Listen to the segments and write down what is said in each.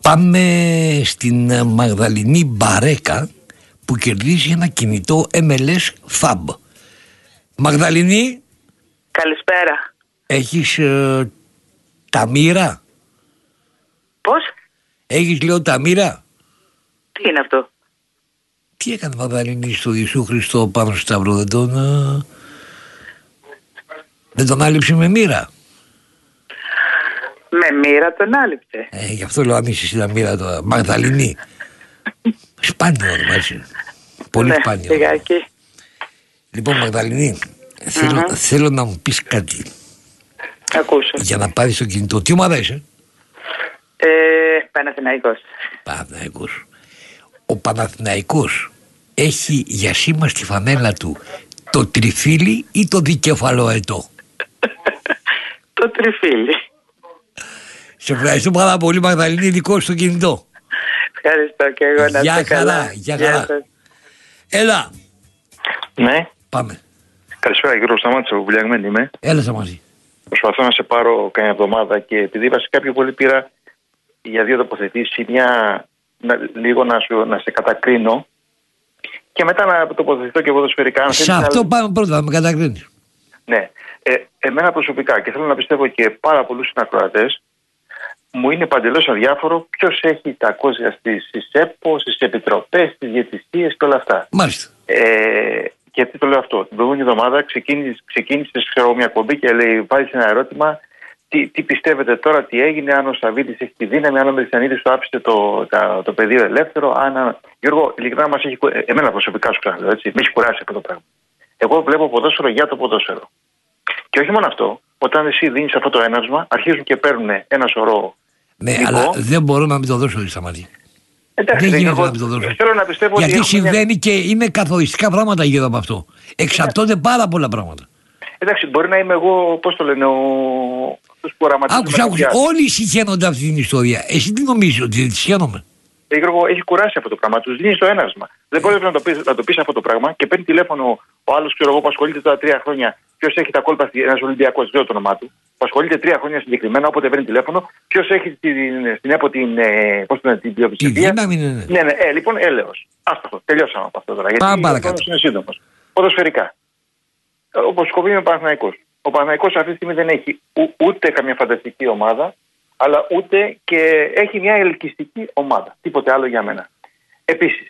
Πάμε στην Μαγδαληνή Μπαρέκα που κερδίζει ένα κινητό MLS FAB. Μαγδαληνή. Καλησπέρα. Έχεις τα μοίρα? Πώς? Έχεις, λέω, τα μοίρα? Τι είναι αυτό? Τι έκανε Μαγδαληνή στο Ιησού Χριστό πάνω στο σταυρό? Δεν τον άλυψε με μοίρα? Με μοίρα τον άλυψε. Γι' αυτό λέω, αν είσαι τα μοίρα τώρα. Μαγδαληνή. Σπάνιο όνομα, έτσι. Πολύ σπάνιο. Λιγάκι. Λοιπόν, Μαγδαληνή, θέλω να μου πεις κάτι. Ακούσω. Για να πάρεις το κινητό. Τι ομάδα είσαι? Παναθηναϊκός. Παναθηναϊκός. Ο Παναθηναϊκός έχει για σήμα στη φανέλα του το τριφύλι ή το δικεφαλοετό? Το τριφύλι. Σε ευχαριστώ πάρα πολύ, Μαγδαληνή, δικό στο κινητό. Ευχαριστώ και εγώ, να είστε καλά. Γεια χαρά. Έλα. Ναι. Πάμε. Καλησπέρα, Γιώργο, Σταμάτης από Βουλιαγμένη είμαι. Έλα μαζί. Προσπαθώ να σε πάρω καμιά εβδομάδα και επειδή είπα σε κάποιο πολύ πήρα για δύο τοποθετήσεις, λίγο να σε κατακρίνω και μετά να τοποθετηθώ και ποδοσφαιρικά. Σε αυτό πάμε πρώτα, να με κατακρίνεις. Ναι. Εμένα προσωπικά, και θέλω να πιστεύω και πάρα πολλούς συνακροατές, μου είναι παντελώς αδιάφορο ποιος έχει τα κόζια στις ΕΠΟ, στις επιτροπές, στις διαιτησίες και όλα αυτά. Μάλιστα. Και τι το λέω αυτό? Την προηγούμενη εβδομάδα ξεκίνησε μια κομπή και λέει: βάζει ένα ερώτημα, τι πιστεύετε τώρα, τι έγινε, αν ο Σαββίδης έχει τη δύναμη, αν ο Μελισσανίδης του άφησε το πεδίο ελεύθερο. Γιώργο, ειλικρινά εμένα προσωπικά σου ξαναλέω, έτσι, με έχει κουράσει αυτό το πράγμα. Εγώ βλέπω ποδόσφαιρο για το ποδόσφαιρο. Και όχι μόνο αυτό, όταν εσύ δίνεις αυτό το έναυσμα, αρχίζουν και παίρνουν ένα σωρό. Ναι, αλλά δεν μπορώ να μην το δώσω στα μάτια. Εντάξει, δεν γίνεται να μην το δώσω. Θέλω να πιστεύω γιατί ότι συμβαίνει και είναι καθοριστικά πράγματα γύρω από αυτό. Εξαρτώνται πάρα πολλά πράγματα. Εντάξει, μπορεί να είμαι εγώ, πώς το λένε, αυτός που οραματίζει. Άκουσε, όλοι συχαίνονται αυτή την ιστορία. Εσύ τι νομίζεις, ότι δεν τη συχαίνομαι? Γιώργο, έχει κουράσει αυτό το πράγμα. Τους δίνεις το έναυσμα. Δεν μπορεί να το πεις αυτό το πράγμα και παίρνει τηλέφωνο ο άλλος, ξέρω εγώ, που ασχολείται τώρα 3 χρόνια. Ποιος έχει τα κόλπα, ένας Ολυμπιακός, δεν το όνομά του, που ασχολείται 3 χρόνια συγκεκριμένα, όποτε παίρνει τηλέφωνο. Ποιος έχει στην ΕΠΟ την πλειοψηφία? Ναι, λοιπόν, έλεος. Άστοχο. Τελειώσαμε από αυτό τώρα. Γιατί ο χρόνος είναι σύντομος. Ποδοσφαιρικά. Όπως κοβεί με ο Παναθηναϊκός. Ο Παναθηναϊκός αυτή τη στιγμή δεν έχει ούτε καμία φανταστική ομάδα, αλλά ούτε και έχει μια ελκυστική ομάδα. Τίποτε άλλο για μένα. Επίσης,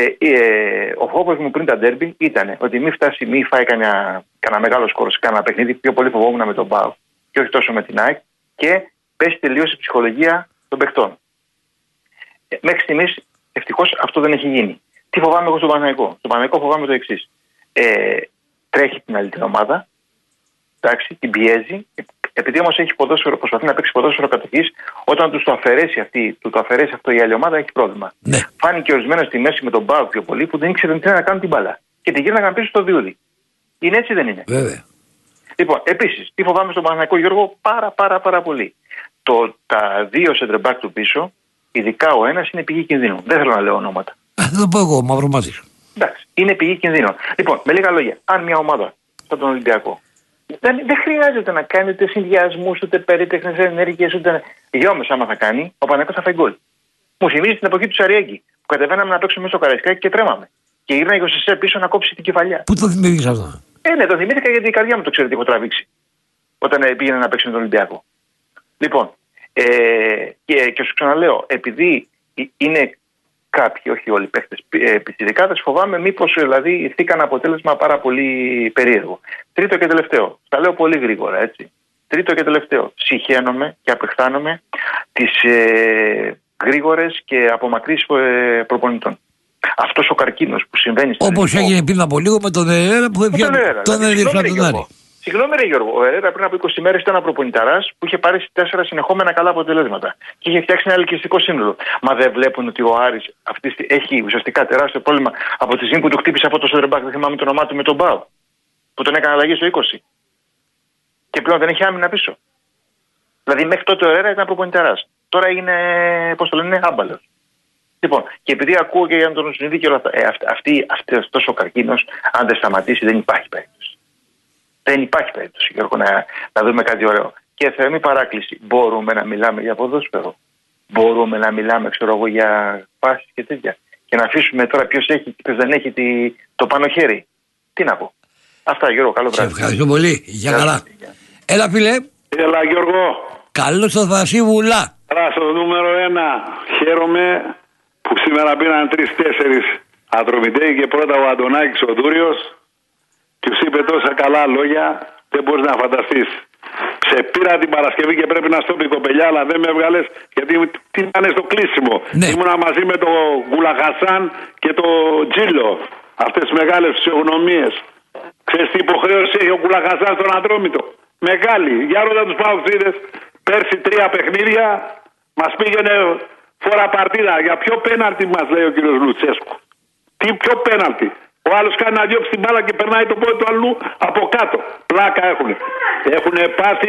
ο φόβος μου πριν τα ντέρμπι ήταν ότι μη φάει κανένα μεγάλο σκορ σε κανένα παιχνίδι. Πιο πολύ φοβόμουν με τον ΠΑΟΚ και όχι τόσο με την ΑΕΚ και πέσει τελείως η ψυχολογία των παιχτών. Μέχρι στιγμής ευτυχώς αυτό δεν έχει γίνει. Τι φοβάμαι εγώ στον Παναθηναϊκό? Στον Παναθηναϊκό φοβάμαι το εξής. Τρέχει την άλλη την ομάδα, εντάξει, την πιέζει. Επειδή όμως έχει ποδόσφαιρο, προσπαθεί να παίξει ποδόσφαιρο κατοχής, όταν του το αφαιρέσει αυτό η άλλη ομάδα, έχει πρόβλημα. Ναι. Φάνηκε ορισμένο στη μέση με τον ΠΑΟΚ πιο πολύ που δεν ήξερε τι να κάνουν την μπάλα. Και τη γύρναγαν πίσω στο διούδι. Είναι έτσι, δεν είναι? Βέβαια. Λοιπόν, επίσης, τι φοβάμαι στον Παναθηναϊκό, Γιώργο? Πάρα πολύ. Τα δύο center back του πίσω, ειδικά ο ένας, είναι πηγή κινδύνου. Δεν θέλω να λέω ονόματα. Θα το πω εγώ, Μαυρομάτης. Εντάξει, είναι πηγή κινδύνου. Λοιπόν, με λίγα λόγια, αν μια ομάδα σαν τον Ολυμπιακό δεν χρειάζεται να κάνει ούτε συνδυασμούς, ούτε περίτεχνες ενέργειες, ούτε. Γιόμεσα, άμα θα κάνει, ο Παναθηναϊκός θα φάει γκολ. Μου θυμίζει την εποχή του Σαριέγκη, που κατεβαίναμε να παίξουμε μέσα στο Καραϊσκάκι και τρέμαμε. Και γύρναγε ο Σεσέ πίσω να κόψει την κεφαλιά. Πού το θυμήθηκες αυτό? Ναι, το θυμήθηκα γιατί η καρδιά μου το ξέρετε, έχω τραβήξει. Όταν πήγαινε να παίξει με τον Ολυμπιακό. Λοιπόν, και σου ξαναλέω, επειδή είναι κάποιοι, όχι όλοι οι παίχτες πιτσιρικάδες, φοβάμαι μήπως δηλαδή ηθήκαν αποτέλεσμα πάρα πολύ περίεργο. Τρίτο και τελευταίο. Τα λέω πολύ γρήγορα, έτσι. Τρίτο και τελευταίο. Συχαίνομαι και απεχθάνομαι τις γρήγορες και απομακρύς προπονητών. Αυτός ο καρκίνος που συμβαίνει στην όπως έγινε πριν από λίγο με τον Ερέρα που έφυγε τον Ερέρα. Συγγνώμη, ρε Γιώργο, ο Ερέρα πριν από 20 μέρες ήταν ένα προπονηταράς που είχε πάρει 4 συνεχόμενα καλά αποτελέσματα και είχε φτιάξει ένα ελκυστικό σύνολο. Μα δεν βλέπουν ότι ο Άρης έχει ουσιαστικά τεράστιο πρόβλημα από τη στιγμή που του χτύπησε αυτό το σεντερμπάκ, δεν θυμάμαι το όνομά του, με τον Μπάου, που τον έκανε αλλαγή στο 20. Και πλέον δεν έχει άμυνα πίσω. Δηλαδή μέχρι τότε ο Ερέρα ήταν προπονηταράς. Τώρα είναι, πώς το λένε, άμπαλος. Λοιπόν, και επειδή ακούω και για τον Συνειδή και όλα αυτά, αυτός ο καρκίνος, αν δεν σταματήσει, δεν υπάρχει περίπτωση. Δεν υπάρχει περίπτωση, Γιώργο, να δούμε κάτι ωραίο. Και θερμή παράκληση, μπορούμε να μιλάμε για ποδόσφαιρο? μπορούμε να μιλάμε, ξέρω εγώ, για πάσεις και τέτοια. Και να αφήσουμε τώρα ποιος έχει και ποιος δεν έχει το πάνω χέρι. Τι να πω. Αυτά, Γιώργο, καλό βράδυ. Σε ευχαριστώ πολύ. Γεια καλά. Έλα, φίλε. Έλα, Γιώργο. Καλώς το Θασίβουλα. Άρα στο νούμερο 1. Χαίρομαι που σήμερα πήραν 3-4 Ατρομητέοι και πρώτα ο Αντωνάκης ο Δούριος και τους είπε τόσα καλά λόγια, δεν μπορείς να φανταστείς. Σε πήρα την Παρασκευή και πρέπει να στο πει κοπελιά, αλλά δεν με έβγαλες γιατί ήταν στο κλείσιμο. Ναι. Ήμουνα μαζί με το Γουλαχασάν και το Τζίλο. Αυτές τις μεγάλες φυσιογνωμίες. Ξέρεις τι υποχρέωση έχει ο Γουλαχασάν στον Ατρόμητο? Μεγάλη. Για ρώτα τους Παοξίδες. Πέρσι 3 παιχνίδια μας πήγαινε φορά παρτίδα. Για ποιο πέναλτι μας λέει ο κύριος Λουτσέσκου? Τι ποιο πέναλτι? Ο άλλος κάνει να διώξει την μπάλα και περνάει το πόδι του αλλού από κάτω. Πλάκα έχουνε. Έχουν πάθει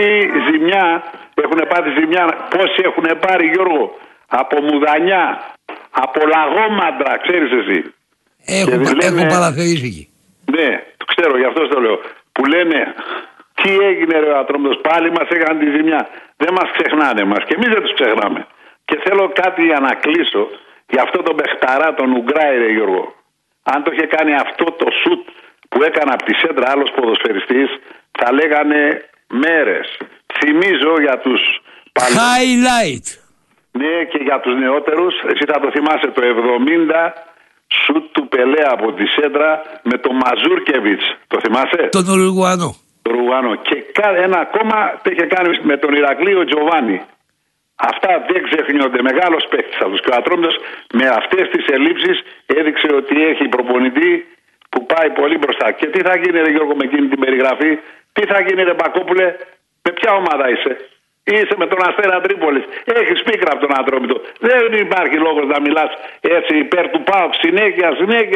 ζημιά. Πόσοι έχουν πάρει, Γιώργο? Από μουδανιά, από λαγόμαντρα, ξέρεις εσύ. Έχω παραθερήσει εκεί. Ναι, το ξέρω, γι' αυτό το λέω. Που λένε, τι έγινε ρε ο Ατρόμητος, πάλι μας έκανε τη ζημιά. Δεν μας ξεχνάνε μας και εμείς δεν τους ξεχνάμε. Και θέλω κάτι για να κλείσω για αυτό τον παιχταρά, τον Ουγκράι, ρε Γιώργο. Αν το είχε κάνει αυτό το σουτ που έκανε από τη σέντρα άλλος ποδοσφαιριστής, θα λέγανε μέρες. Θυμίζω για τους highlight. Ναι, και για τους νεότερους, εσύ θα το θυμάσαι το 70 σουτ του Πελέ από τη σέντρα με τον Μαζούρκεβιτς. Το θυμάσαι? Τον Ουρουγουανό. Και ένα ακόμα το είχε κάνει με τον Ηρακλείο Τζοβάνι. Αυτά δεν ξεχνιόνται. Μεγάλος παίκτης αυτός. Και ο Ατρόμητος με αυτές τις ελλείψεις έδειξε ότι έχει προπονητή που πάει πολύ μπροστά. Και τι θα γίνει, ρε Γιώργο, με εκείνη την περιγραφή? Τι θα γίνει, ρε Μπακόπουλε? Με ποια ομάδα είσαι? Είσαι με τον Αστέρα Τρίπολης. Έχεις πίκρα από τον Ατρόμητο. Δεν υπάρχει λόγος να μιλάς έτσι υπέρ του ΠΑΟΚ συνέχεια.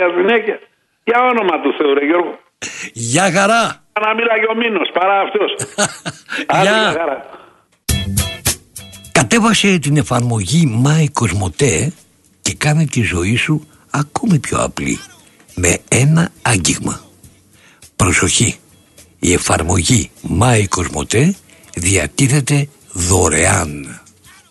Για όνομα του Θεού, ρε Γιώργο. Γεια χαρά. Να μιλάει ο Μήνος παρά αυτός. Γεια χαρά. Κατέβασε την εφαρμογή My Cosmote και κάνε τη ζωή σου ακόμη πιο απλή με ένα άγγιγμα. Προσοχή, η εφαρμογή My Cosmote διατίθεται δωρεάν.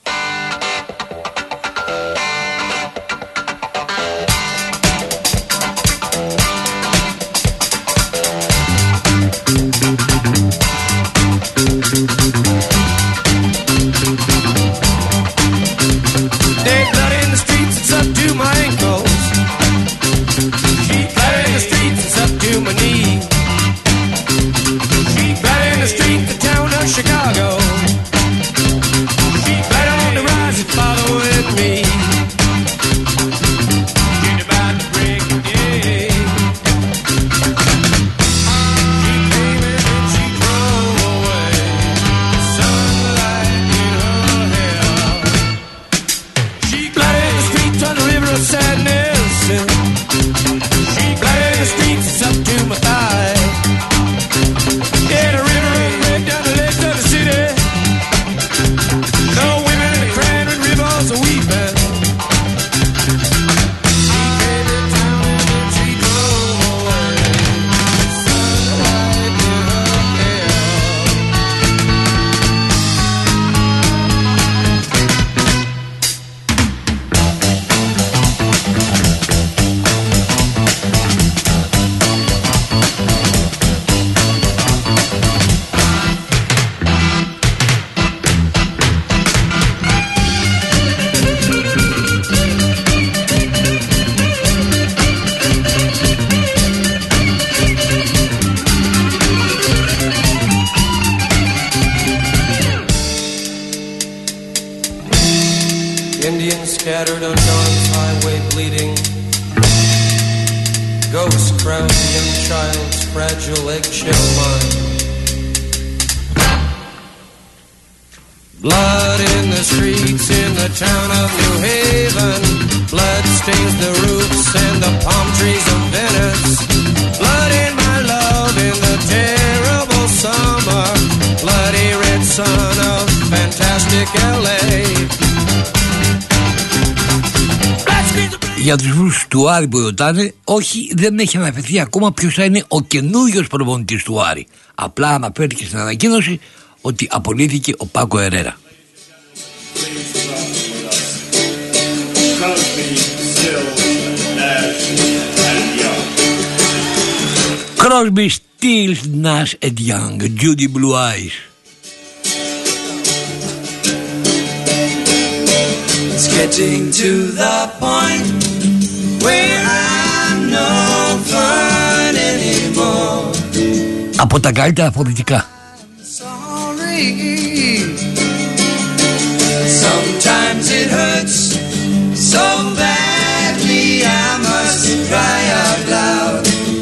Scattered on Dawn's highway bleeding. Ghosts crowd the young child's fragile eggshell mind. Blood in the streets in the town of New Haven. Blood stains the roofs and the palm trees of Venice. Blood in my love in the terrible summer. Bloody red sun of fantastic LA. Για τους φίλους του Άρη που ρωτάνε, όχι, δεν έχει αναφερθεί ακόμα ποιος θα είναι ο καινούριος προπονητής του Άρη. Απλά αναφέρθηκε στην ανακοίνωση ότι απολύθηκε ο Πάκο Ερέρα. Crosby, Stills, Nash and Young, Judy Blue Eyes. It's getting to the point where I'm no fun anymore. Από τα καλύτερα πολιτικά. Sorry. Sometimes it hurts so badly I must cry out loud.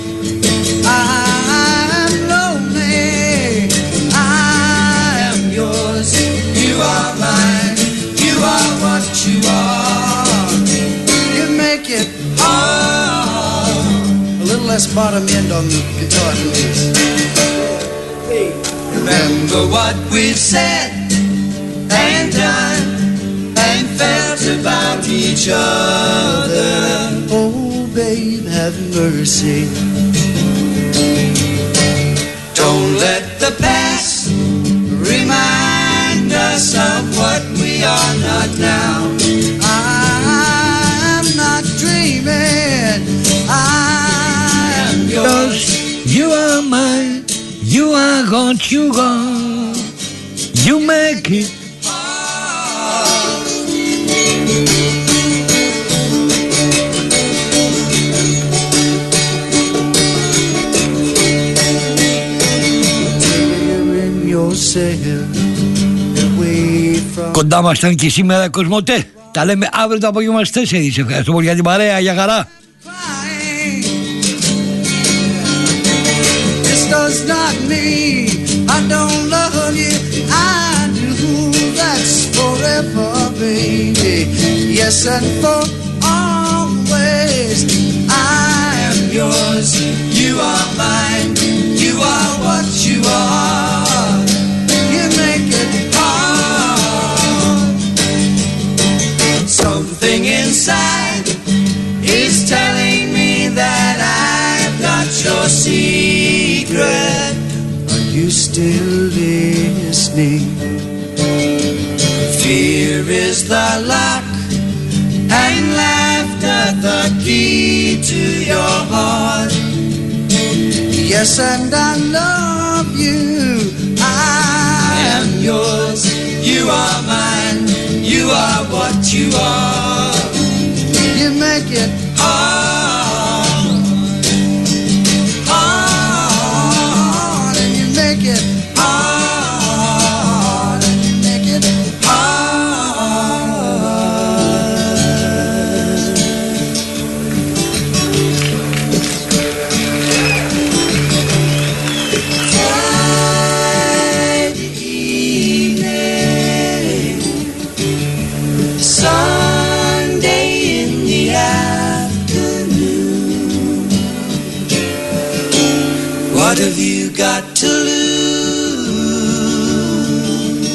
I'm lonely, I am yours, you are mine, you are what you are. You make it hard. A little less bottom end on the guitar, please. Remember what we've said and done and felt about each other. Oh, babe, have mercy. Don't let the past remind us of what we are not now. I'm not dreaming, I am yours. You are mine, you are what you are. You make it. Κοντά μας ήταν και σήμερα Κοσμοτέ. Τα λέμε αύριο το απόγευμα στις 4. Ευχαριστώ πολύ για την παρέα. Για χαρά. Does not mean I don't love you. I do. That's forever, baby. Yes, and for always. I am yours. You are mine. You are what you are. You make it hard. Something inside is telling me that I've got your secret. Are you still listening? Fear is the lock and laughter the key to your heart. Yes, and I love you. I am yours. You are mine. You are what you are. You make it hard. Hard. And you make it hard. And you make it Friday evening, Sunday in the afternoon. What have you got to lose?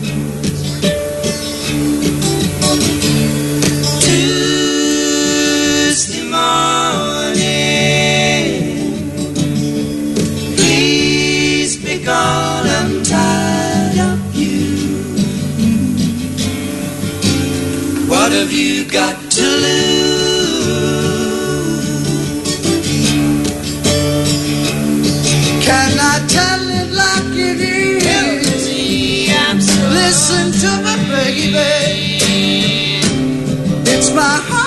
Tuesday morning, please be gone, I'm tired of you. What have you got to lose? Can I tell it like it is? Listen to me, baby. It's my heart.